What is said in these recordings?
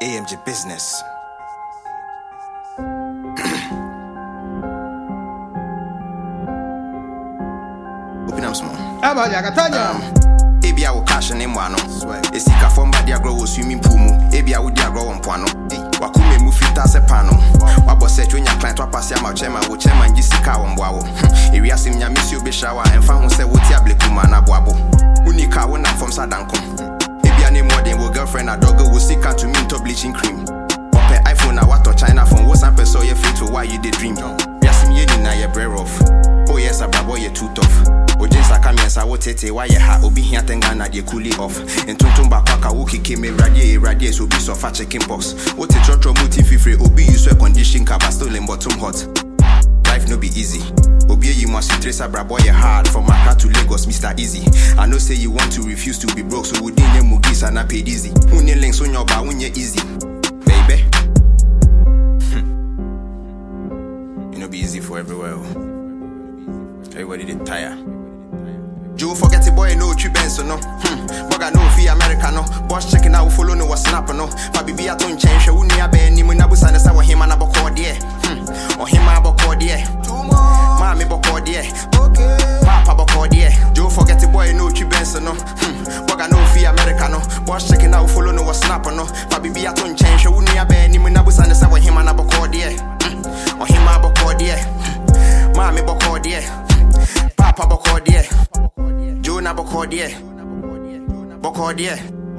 AMG business. Open up small. Ebia wo cash ne mwano. Esika fomba dia grow wo swimming pool mu. Ebia wo dia grow mpwano. Wakume mu fita se pano. Wabo se twonya client wa pass ya ma chairman wo chairman gi sika wo mbwa wo. Ewia sim nya misi obe shower emfa ho se wo ti ableku ma na boabo. Unika wo na from sadanko. Ebia ne modern wo girlfriend a dog wo sika to me to bleaching cream. Ope iPhone na wato China phone wo sample so you fit to why you dey dream. Yasim ye ni na ye bread off. Oh yes a brabo ye too tough. Ojinsa kamiensa wo tete why ye ha obi hia tenga na de cool off. Entuntumba kwaka wo kike me radie so bi so fa chicken box. Wo te trotro muti fifre obi use a condition ka still in bottom hot. Life no be easy. Obi you must trace a brabo ye hard from Accra to Lagos Mr. Easy. I know say you want to refuse to be broke so within ye mugis and paid easy. Unye links on your ba unye easy. Baby. You know be easy for everywhere. Everybody they tire. Joe forget it boy no tree benson no. Boga no fee America no. Boss checking out follow no was snap no. Fabi be a ton change who near be ni mun abusa na sa wa him na boko die. O him boko die. Mommy boko die. Okay. Papa boko die. Joe forget it boy no tree benson no. Boga no fee America no. Boss checking out follow no was snap no. Fabi be a ton change who near be ni mun abusa na sa wa him na boko die. O him boko die. Mommy boko die. Papa boko die. Jonah boko die. Boko die.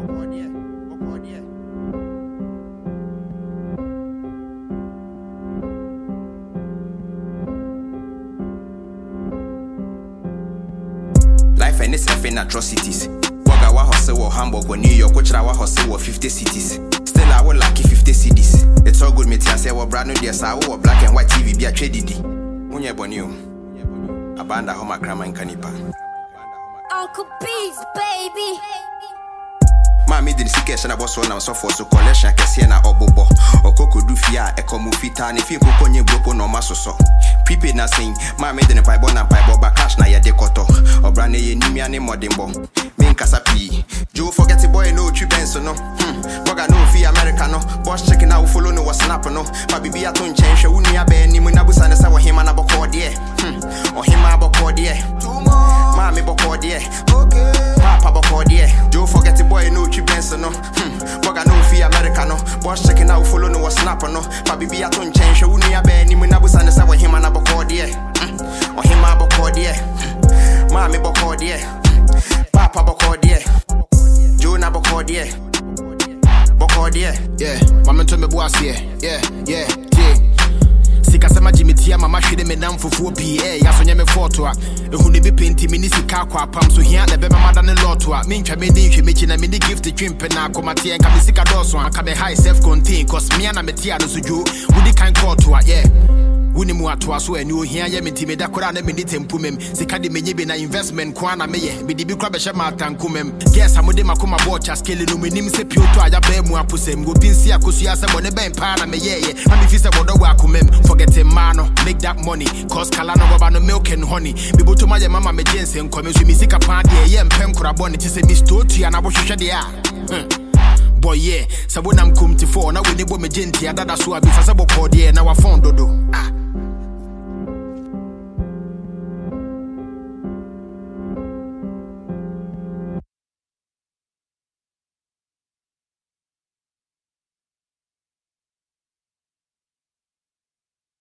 Life and its effing atrocities. Waga wa hustle or Hamburg or New York, which I wa hustle or 50 cities. Still I will lucky 50 cities. It's all good, me I say what brand new dear sa or black and white TV be a trade. Unye bonio. Abanda homa grandma in Kanipa. Uncle Beats, baby. Mami did sication about so now so for so collection kesiena obobo. Okoko du fia ekomu fita ni fi kokonye bropo no masoso. Prepaid na sing, mami did pay bon and pay boba cash na ya dekoto. Obrane ye nimia ni modimbo. Me nkasa pi. Joe forget it boy no tree benson no. Boga no fee America no. Boss checking out follow no was snap no. Fabi be a ton change who near be ni mun abusa na sa wa him na boko die. O him boko die. Mommy boko die. Okay. Papa boko die. Joe forget it boy no tree benson no. Boga no fee America no. Boss checking out follow no was snap no. Fabi be a ton change who near be ni mun abusa na sa wa him na boko die. O him boko die. Mommy boko die. Papa boko die. Jonah boko die. Boko die. Yeah, mama told me boss yeah. Sika sama jimitia mama hwede me nam fufuo pii ya so nyame foto a ehu ne bi penti me ni sika kwa apam so hia na be mama ne loto a me ntwa me ni hwe me chi na me ni gift twimpe na akomate enka me sika doso anka be high self contain cause me na metia no so dwo wudi kan koto a yeah wuni mu atoa so ani ohia ye menti me da kora na me ni tempu mem sika de menye be na investment kwa na me ye me di bi kra be hye matanku mem guess amode makoma bocha scale no menim se pioto aya ba mu aposem go pinsi akosu ase bone ben pa na me ye am fi se bodo wa akomem forget him man make that money cause kala no baba no milk and honey be boto ma ye mama me jense nkome so mi sika pa de ye mpem kora bone ti se mi stotu ya na bo hwehwe de a boy yeah sabona mkumti for na we ne bo me genti adada so abi fa se bo kode na wa fon dodo